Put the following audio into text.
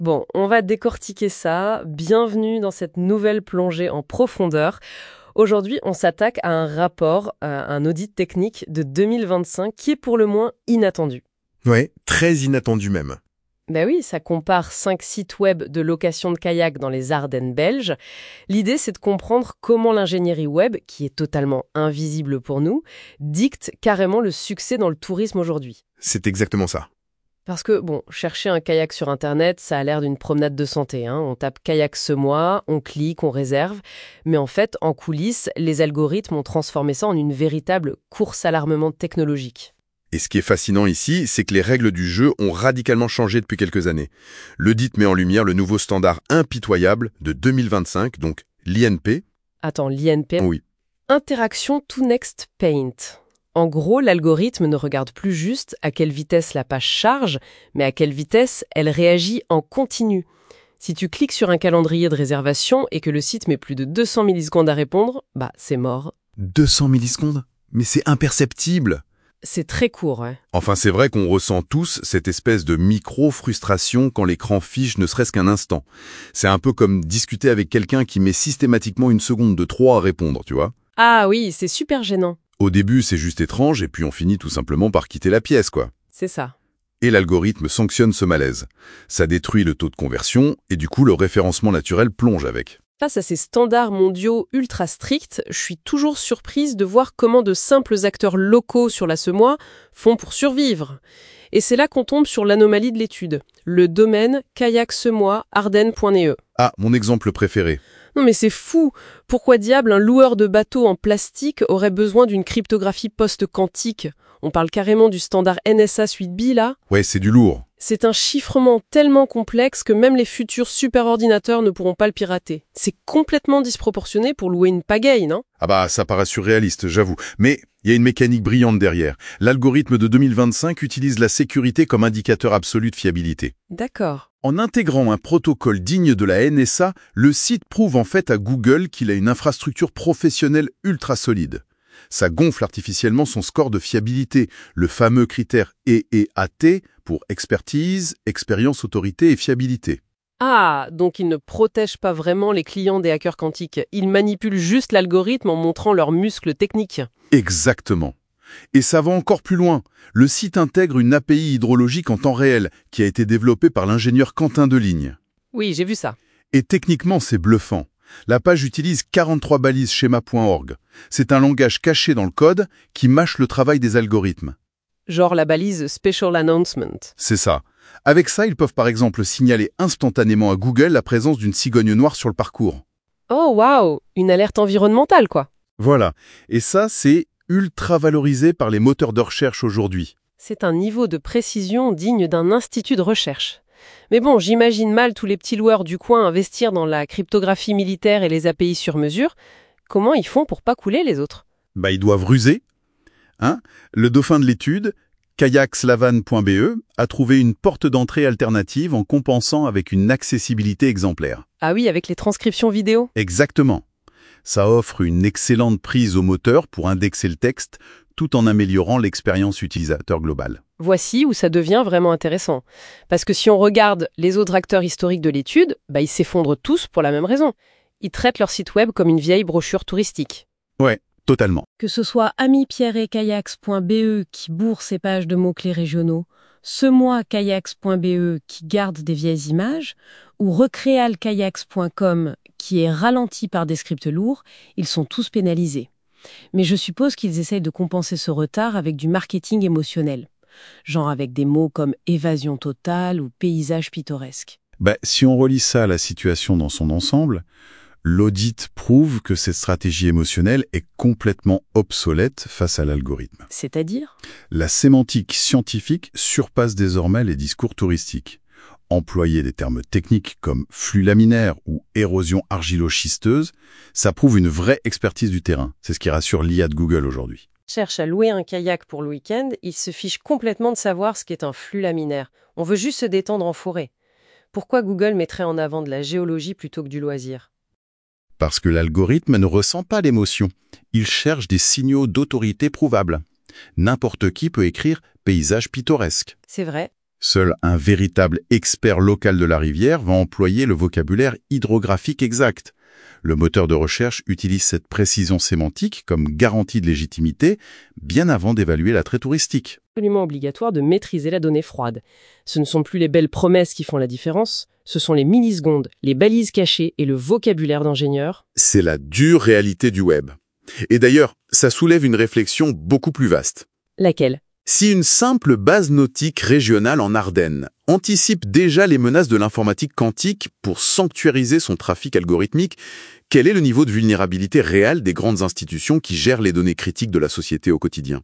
Bon, on va décortiquer ça. Bienvenue dans cette nouvelle plongée en profondeur. Aujourd'hui, on s'attaque à un rapport, un audit technique de 2025 qui est pour le moins inattendu. Ouais, très inattendu même. Ben oui, ça compare 5 sites web de location de kayak dans les Ardennes belges. L'idée, c'est de comprendre comment l'ingénierie web, qui est totalement invisible pour nous, dicte carrément le succès dans le tourisme aujourd'hui. C'est exactement ça. Parce que, bon, chercher un kayak sur Internet, ça a l'air d'une promenade de santé. On tape kayak ce mois, on clique, on réserve. Mais en fait, en coulisses, les algorithmes ont transformé ça en une véritable course à l'armement technologique. Et ce qui est fascinant ici, c'est que les règles du jeu ont radicalement changé depuis quelques années. L'audit met en lumière le nouveau standard impitoyable de 2025, donc l'INP. Attends, l'INP? Oui. Interaction to Next Paint. En gros, l'algorithme ne regarde plus juste à quelle vitesse la page charge, mais à quelle vitesse elle réagit en continu. Si tu cliques sur un calendrier de réservation et que le site met plus de 200 millisecondes à répondre, c'est mort. 200 millisecondes? Mais c'est imperceptible! C'est très court, ouais. Enfin, c'est vrai qu'on ressent tous cette espèce de micro-frustration quand l'écran fiche ne serait-ce qu'un instant. C'est un peu comme discuter avec quelqu'un qui met systématiquement une seconde de trop à répondre, tu vois. Ah oui, c'est super gênant. Au début, c'est juste étrange, et puis on finit tout simplement par quitter la pièce, quoi. C'est ça. Et l'algorithme sanctionne ce malaise. Ça détruit le taux de conversion, et du coup, le référencement naturel plonge avec. Face à ces standards mondiaux ultra stricts, je suis toujours surprise de voir comment de simples acteurs locaux sur la Semois font pour survivre. Et c'est là qu'on tombe sur l'anomalie de l'étude. Le domaine kayak-semois-ardennes.ne. Ah, mon exemple préféré. Non mais c'est fou. Pourquoi diable un loueur de bateaux en plastique aurait besoin d'une cryptographie post-quantique? On parle carrément du standard NSA 8B là. Ouais, c'est du lourd. C'est un chiffrement tellement complexe que même les futurs superordinateurs ne pourront pas le pirater. C'est complètement disproportionné pour louer une pagaille, non? Ah ça paraît surréaliste, j'avoue. Mais il y a une mécanique brillante derrière. L'algorithme de 2025 utilise la sécurité comme indicateur absolu de fiabilité. D'accord. En intégrant un protocole digne de la NSA, le site prouve en fait à Google qu'il a une infrastructure professionnelle ultra solide. Ça gonfle artificiellement son score de fiabilité, le fameux critère EEAT pour expertise, expérience, autorité et fiabilité. Ah, donc ils ne protègent pas vraiment les clients des hackers quantiques. Ils manipulent juste l'algorithme en montrant leurs muscles techniques. Exactement. Et ça va encore plus loin. Le site intègre une API hydrologique en temps réel qui a été développée par l'ingénieur Quentin Deligne. Oui, j'ai vu ça. Et techniquement, c'est bluffant. La page utilise 43 balises schema.org. C'est un langage caché dans le code qui mâche le travail des algorithmes. Genre la balise Special Announcement. C'est ça. Avec ça, ils peuvent par exemple signaler instantanément à Google la présence d'une cigogne noire sur le parcours. Oh waouh, une alerte environnementale quoi. Voilà. Et ça, c'est ultra valorisé par les moteurs de recherche aujourd'hui. C'est un niveau de précision digne d'un institut de recherche. Mais bon, j'imagine mal tous les petits loueurs du coin investir dans la cryptographie militaire et les API sur mesure. Comment ils font pour pas couler les autres? Ils doivent ruser. Le dauphin de l'étude, kayakslavan.be, a trouvé une porte d'entrée alternative en compensant avec une accessibilité exemplaire. Ah oui, avec les transcriptions vidéo? Exactement. Ça offre une excellente prise au moteur pour indexer le texte, tout en améliorant l'expérience utilisateur globale. Voici où ça devient vraiment intéressant. Parce que si on regarde les autres acteurs historiques de l'étude, ils s'effondrent tous pour la même raison. Ils traitent leur site web comme une vieille brochure touristique. Ouais, totalement. Que ce soit amipierrekayaks.be qui bourre ses pages de mots-clés régionaux, semoiskayaks.be qui garde des vieilles images, ou recrealkayaks.com qui est ralenti par des scripts lourds, ils sont tous pénalisés. Mais je suppose qu'ils essayent de compenser ce retard avec du marketing émotionnel. Genre avec des mots comme évasion totale ou paysage pittoresque. Si on relie ça à la situation dans son ensemble, l'audit prouve que cette stratégie émotionnelle est complètement obsolète face à l'algorithme. C'est-à-dire? La sémantique scientifique surpasse désormais les discours touristiques. Employer des termes techniques comme flux laminaire ou érosion argilo-schisteuse, ça prouve une vraie expertise du terrain. C'est ce qui rassure l'IA de Google aujourd'hui. Cherche à louer un kayak pour le week-end, il se fiche complètement de savoir ce qu'est un flux laminaire. On veut juste se détendre en forêt. Pourquoi Google mettrait en avant de la géologie plutôt que du loisir? Parce que l'algorithme ne ressent pas l'émotion. Il cherche des signaux d'autorité prouvables. N'importe qui peut écrire « paysage pittoresque ». C'est vrai. Seul un véritable expert local de la rivière va employer le vocabulaire hydrographique exact. Le moteur de recherche utilise cette précision sémantique comme garantie de légitimité bien avant d'évaluer l'attrait touristique. Absolument obligatoire de maîtriser la donnée froide. Ce ne sont plus les belles promesses qui font la différence, ce sont les millisecondes, les balises cachées et le vocabulaire d'ingénieur. C'est la dure réalité du web. Et d'ailleurs, ça soulève une réflexion beaucoup plus vaste. Laquelle ? Si une simple base nautique régionale en Ardennes anticipe déjà les menaces de l'informatique quantique pour sanctuariser son trafic algorithmique, quel est le niveau de vulnérabilité réel des grandes institutions qui gèrent les données critiques de la société au quotidien ?